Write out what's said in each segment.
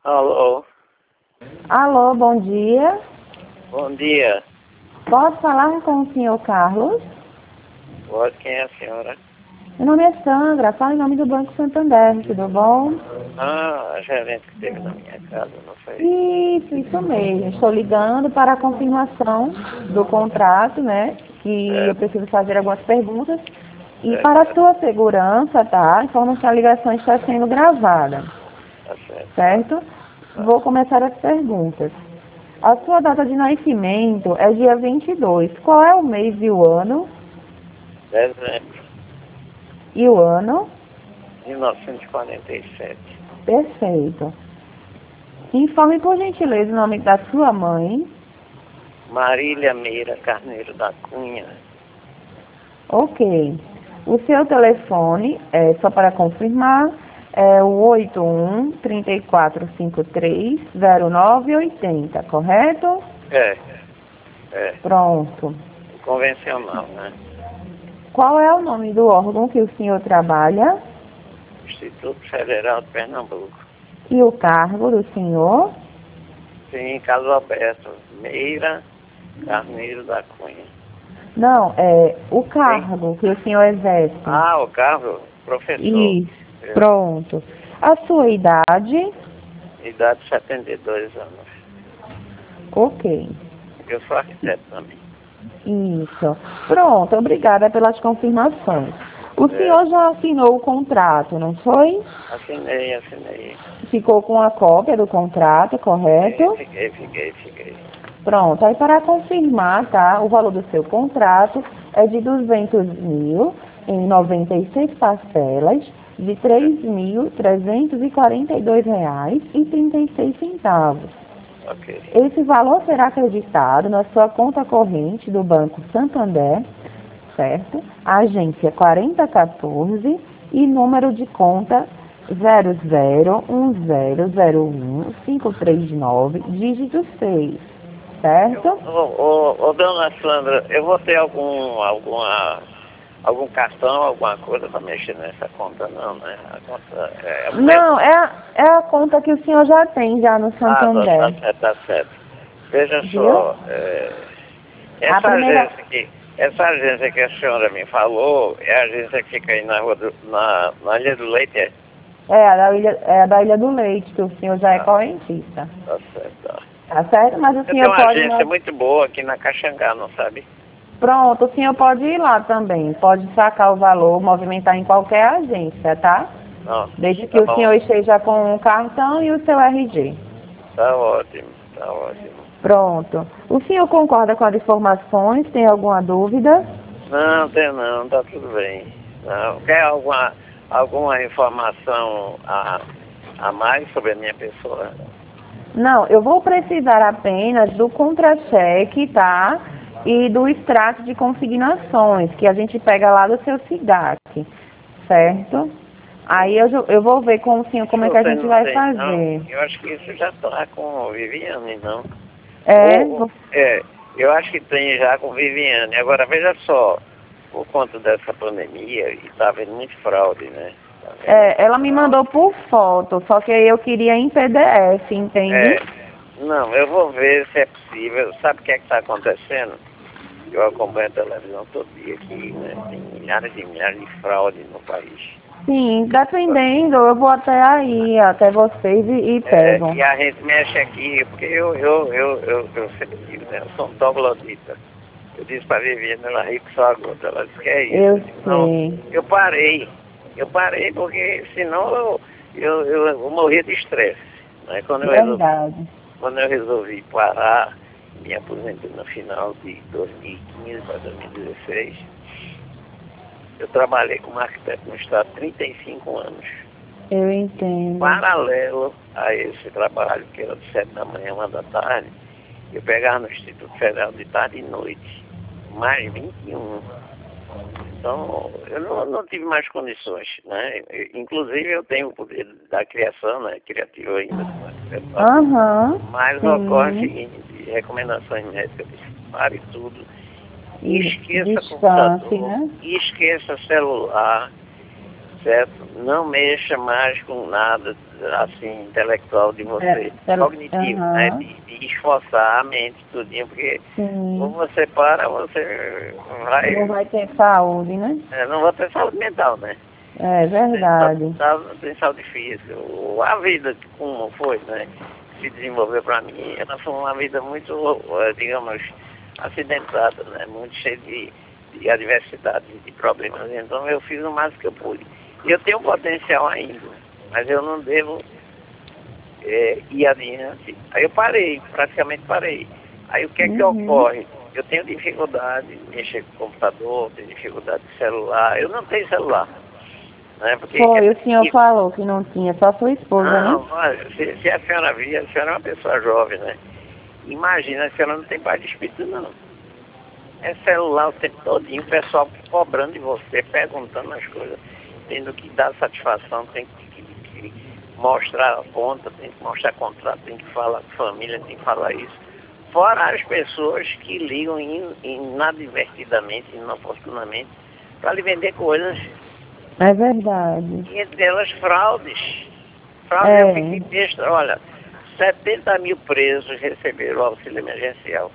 Alô, Alô, bom dia. bom dia. Posso falar com o senhor Carlos? Pode, quem é a senhora? Meu nome é Sandra, falo em nome do Banco Santander, tudo bom? Ah, a gerente que esteve na minha casa, não foi? Isso mesmo. Estou ligando para a confirmação do contrato, né? Que eu Certo, preciso fazer algumas perguntas. E certo, para a sua segurança, tá? Informo que a ligação está sendo gravada, tá certo. certo? Tá. Vou começar as perguntas. A sua data de nascimento é dia 22. Qual é o mês e o ano? Dezembro E o ano? de 1947. Perfeito. Informe, por gentileza, o nome da sua mãe. Marília Meira Carneiro da Cunha. Ok. O seu telefone, só para confirmar, é o 81-3453-0980, correto? É, é, Pronto. convencional, né? Qual é o nome do órgão que o senhor trabalha Instituto Federal de Pernambuco. e o cargo do senhor? Sim, Carlos Alberto Meira Carneiro da Cunha. Não, é o Sim? cargo que o senhor exerce. Ah, o Carlos, professor. Isso. Eu, Pronto. A sua idade? idade de 72 anos. Ok. Eu sou arquiteto também. Isso. Pronto, obrigada pelas confirmações. O É, senhor já assinou o contrato, não foi? assinei. Ficou com a cópia do contrato, correto? Fiquei. Pronto, aí para confirmar, tá? O valor do seu contrato é de 200 mil em 96 parcelas de R$ 3.342,36. Ok. Esse valor será acreditado na sua conta corrente do Banco Santander, certo? Agência 4014 e número de conta 0010015339, dígito 6, certo? Dona Sandra, eu vou ter algum cartão, alguma coisa para mexer nessa conta, não, né? A conta é a Não, mesma. é a conta que o senhor já tem já no Ah, tá Santander, certo, tá certo. Veja viu? só, A primeira... essa agência que a senhora me falou, é a agência que fica aí na rua na Ilha do Leite, é? É a da Ilha do Leite, que o senhor já é Ah, correntista. tá certo. Tá. Tá certo? Mas o Eu tenho senhor uma pode... agência muito boa aqui na Caxangá, não sabe? Pronto, o senhor pode ir lá também. Pode sacar o valor, movimentar em qualquer agência, tá? Não, Desde que tá o bom. senhor esteja com o cartão e o seu RG. Tá ótimo, tá ótimo. Pronto. O senhor concorda com as informações? Tem alguma dúvida? Não, tem não, tá tudo bem. Não, quer alguma informação a mais sobre a minha pessoa? Não, eu vou precisar apenas do contra-cheque, tá? E do extrato de consignações, que a gente pega lá do seu SIGAC, certo? Aí eu vou ver com o senhor como é que a Você gente não vai tem, não? fazer. Eu acho que isso já tá com Viviane, não? É, Eu acho que tem já com Viviane. Agora, veja só, por conta dessa pandemia, e tá havendo muito fraude, né? Tá havendo muito ela me fraude. mandou por foto, só que eu queria em PDF, entende? Não, eu vou ver se é possível. Sabe o que é que está acontecendo? Eu acompanho a televisão todo dia aqui, né? Tem milhares e milhares de fraude no país. Sim, dependendo, eu vou até aí, até vocês e pego. E a gente mexe aqui, porque eu sempre digo, né? Eu sou um troglodita. Eu disse para Viviane, ela ri com só a gota. Ela disse que é isso. Eu Eu disse, não, sei. eu parei. Eu parei porque senão eu morria de estresse. Né? Verdade. Quando eu resolvi parar, me aposentei no final de 2015 para 2016, eu trabalhei como arquiteto no estado 35 anos. Eu entendo. Paralelo a esse trabalho, que era de 7 da manhã, 1 da tarde, eu pegava no Instituto Federal de tarde e noite, mais 21. Então, eu não tive mais condições, né? Inclusive, eu tenho o poder da criação, né? Criativo ainda, como arquiteto. Aham, Mas ocorre o sim. seguinte, recomendações médicas, pare tudo, E esqueça distância, computador, né? esqueça celular, certo? Não mexa mais com nada, assim, intelectual de você, cognitivo, né? De esforçar a mente, tudinho, porque quando você para, você vai... Não vai ter saúde, né? não vai ter saúde mental, né? É verdade. Tem saúde física. A vida, como foi, né? Se desenvolveu para mim, ela foi uma vida muito, digamos, acidentada, né? Muito cheia de adversidades, de problemas. Então eu fiz o máximo que eu pude. E eu tenho potencial ainda, mas eu não devo ir adiante. Aí eu parei, praticamente parei. Aí o que é que ocorre? Eu tenho dificuldade de mexer com o computador, tenho dificuldade de celular. Eu não tenho celular. Né? Porque Foi, o senhor falou que não tinha, só sua esposa, não, né? olha, se a senhora via, a senhora é uma pessoa jovem, né? Imagina, a senhora não tem paz de espírito, não. É celular o tempo todinho, o pessoal cobrando de você, perguntando as coisas, tendo que dar satisfação, tem que mostrar a conta, tem que mostrar contrato, tem que falar com família, tem que falar isso. Fora as pessoas que ligam inadvertidamente, inoportunamente, para lhe vender coisas. É verdade. E entre elas fraudes. Fraudes, eu fiquei besta. Olha, 70 mil presos receberam o auxílio emergencial.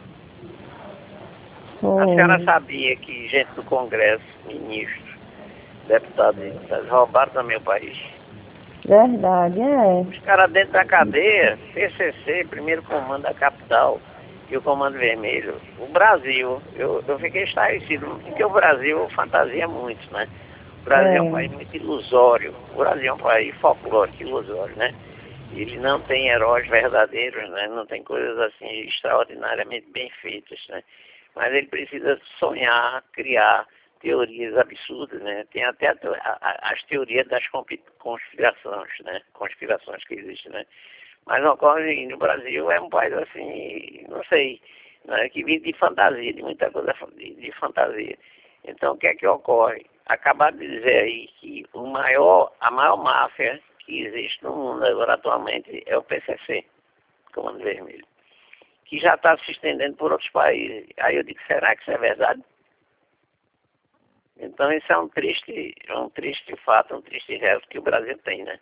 A senhora sabia que gente do Congresso, ministros, deputados, roubaram também o país? Verdade, Os caras dentro da cadeia, PCC, primeiro comando da capital, e o Comando Vermelho. O Brasil, eu fiquei estarrecido, porque o Brasil fantasia muito, né? O Brasil é um país muito ilusório. O Brasil é um país folclórico, ilusório, né? Ele não tem heróis verdadeiros, né? Não tem coisas assim extraordinariamente bem feitas, né? Mas ele precisa sonhar, criar teorias absurdas, né? Tem até as teorias das conspirações, né? Conspirações que existem, né? Mas ocorre no Brasil, é um país assim, não sei, né? Que vive de fantasia, de muita coisa de fantasia. Então, o que é que ocorre? Acabar de dizer aí que a maior máfia que existe no mundo agora atualmente é o PCC, Comando Vermelho, que já está se estendendo por outros países. Aí eu digo, será que isso é verdade? Então isso é um triste fato, um triste resto que o Brasil tem, né?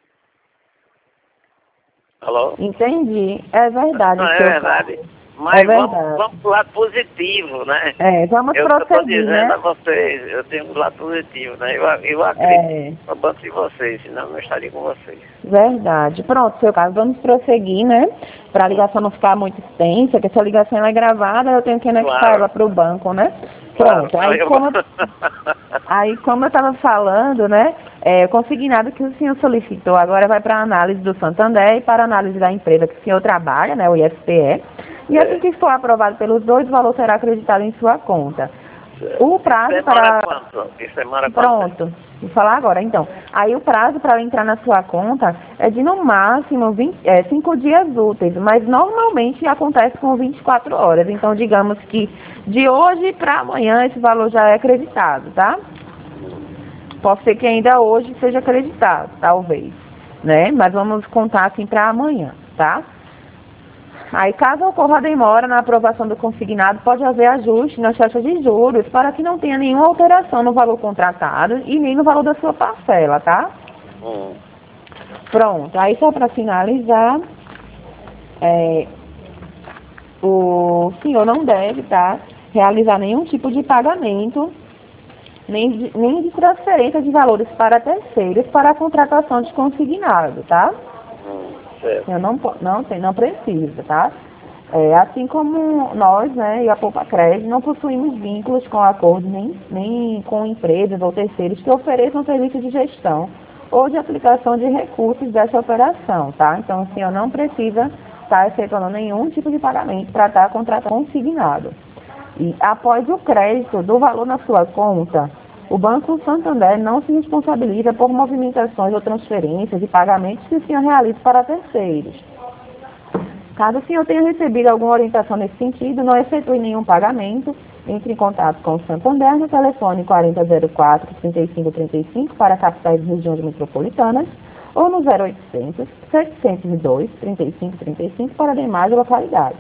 Alô? Entendi, é verdade. Não, é verdade. Mas vamos pro lado positivo, né? Vamos prosseguir, eu estou dizendo a vocês, eu tenho um lado positivo, né? Eu acredito no banco de vocês, senão eu não estaria com vocês. Verdade. Pronto, seu caso, vamos prosseguir, né? Para a ligação não ficar muito extensa, que essa ligação é gravada, eu tenho que anexar ela para o banco, né? Pronto, claro. Aí como eu estava falando, né? O consignado que o senhor solicitou agora vai para a análise do Santander e para a análise da empresa que o senhor trabalha, né? O IFPE. E assim que for aprovado pelos dois, o valor será acreditado em sua conta. O prazo para... Pronto, vou falar agora, então. Aí o prazo para entrar na sua conta é de no máximo 5 dias úteis, mas normalmente acontece com 24 horas. Então, digamos que de hoje para amanhã esse valor já é acreditado, tá? Pode ser que ainda hoje seja acreditado, talvez, né? Mas vamos contar assim para amanhã, tá? Aí, caso ocorra demora na aprovação do consignado, pode haver ajuste nas taxas de juros para que não tenha nenhuma alteração no valor contratado e nem no valor da sua parcela, tá? Pronto. Aí, só para finalizar, o senhor não deve, tá, realizar nenhum tipo de pagamento, nem de transferência de valores para terceiros para a contratação de consignado, tá? Eu não precisa, tá? Assim como nós, né, e a Poupa Crédito, não possuímos vínculos com acordos nem com empresas ou terceiros que ofereçam serviço de gestão ou de aplicação de recursos dessa operação, tá? Então, o senhor não precisa estar efetuando nenhum tipo de pagamento para estar contratando consignado. E após o crédito do valor na sua conta, o Banco Santander não se responsabiliza por movimentações ou transferências de pagamentos que o senhor realize para terceiros. Caso o senhor tenha recebido alguma orientação nesse sentido, não efetue nenhum pagamento, entre em contato com o Santander no telefone 4004-3535 para capitais e regiões metropolitanas ou no 0800-702-3535 para demais localidades.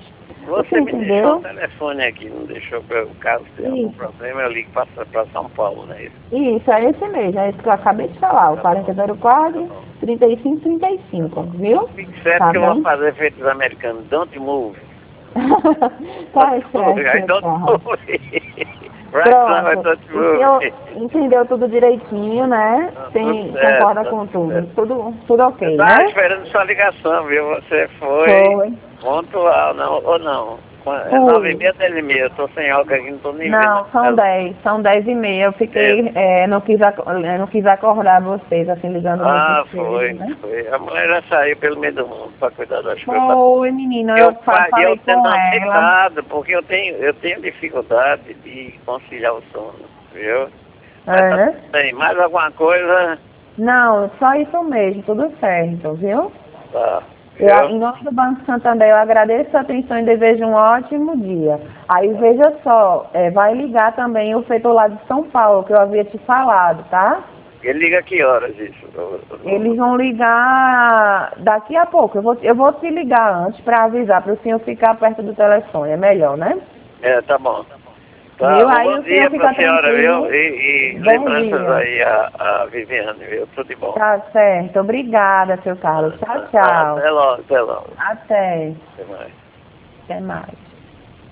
Você me deixou entendeu? o telefone aqui, não deixou para o caso ter algum Isso. problema, eu ligo para São Paulo, né? Isso, é esse mesmo, é isso que eu acabei de falar, o 4004 3535, viu? Fique certo Tá que eu vou bem? fazer feito os americanos. Don't move. Tá Don't move. certo, I seu don't Carlos. move. Right now I Pronto, don't o move. senhor entendeu tudo direitinho, né? Tudo Tem, certo, concorda com tudo tudo, certo. tudo Eu ok, estava né? esperando sua ligação, viu? Você foi Foi. pontual, não, ou não? É Fui. 9h30, 10h30. Eu estou sem álcool aqui, não estou nem vendo. Não, são 10h30. Eu fiquei, É. não quis acordar vocês, assim, ligando muito cedo, Foi, né? foi. A mulher já saiu pelo meio do mundo para cuidar das coisas. Foi, menino, eu Eu falei tendo com ela. aceitado, porque eu tenho dificuldade de conciliar o sono, viu? Mas É, tá né? tudo bem. Mais alguma coisa? Não, só isso mesmo, tudo certo, viu? Tá, Eu, viu? em nome do Banco Santander, eu agradeço a atenção e desejo um ótimo dia. Aí veja só, vai ligar também o setor lá de São Paulo, que eu havia te falado, tá? Ele liga que horas isso? Eles vão ligar daqui a pouco. Eu vou te ligar antes para avisar, para o senhor ficar perto do telefone. É melhor, né? É, tá bom. Tá, Viu? um Aí bom o senhor dia pra fica senhora, tranquilo. viu? E Bom lembranças dia. aí a Viviane, viu? Tudo de bom. Tá certo. Obrigada, seu Carlos. Tchau, tchau. Até logo, até logo. Até. Até mais. Até mais.